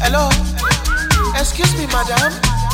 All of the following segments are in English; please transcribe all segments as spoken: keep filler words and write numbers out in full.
Hello, excuse me, madam.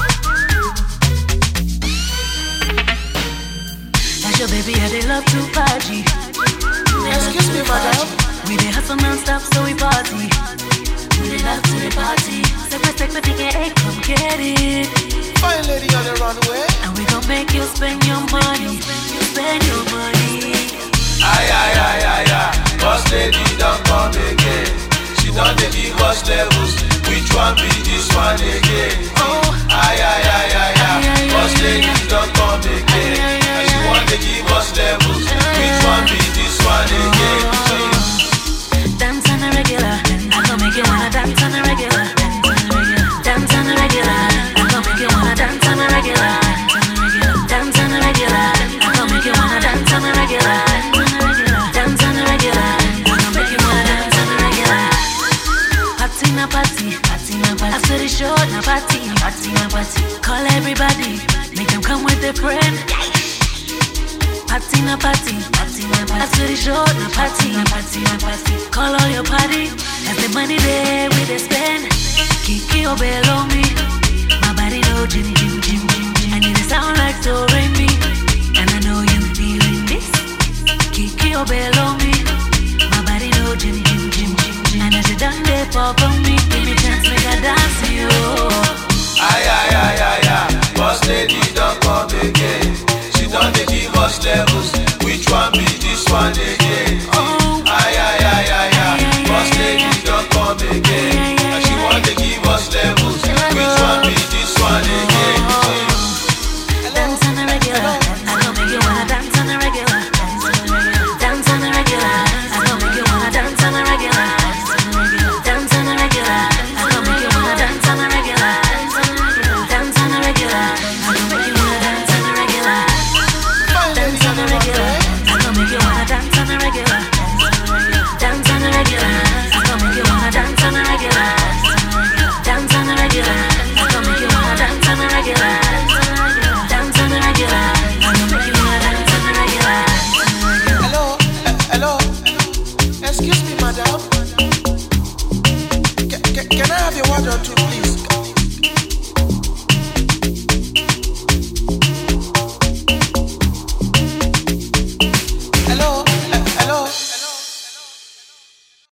That's your baby, yeah, they love to party. Excuse me, madam. We dey hustle non-stop, so we party. We dey love to the party. Step by step, I think hey, come get it. Fine lady on the runway. And we gon' make you spend your money. Spend your money. Aye, aye, aye, aye, aye. Boss lady don't come again. She done dey give us levels. Which one be this one again? Oh, aye, aye, aye, aye, aye. Boss lady don't come again. And she want to give us levels. Which one be this one again? Dance on the regular. I gon' make you wanna dance on the regular. Dance on the regular. I gon' make you wanna dance on the regular. Dance on the regular. I gon' make you wanna dance on the regular. Dance on the regular. I gon' make you wanna dance on the regular. Party na party, party na party. After the show na party, party na party. Call everybody, make them come with their friend. Party na party, party na party. After the show na party, party na party. Call all your party, as the money there we dey spend. Kiki or below me, my body know Jim Jim Jim Jim Jim. I need a sound like so rainy, and I know you feeling this. Kiki or below me, my body know Jim Jim Jim Jim Jim. And as you done they pop on me.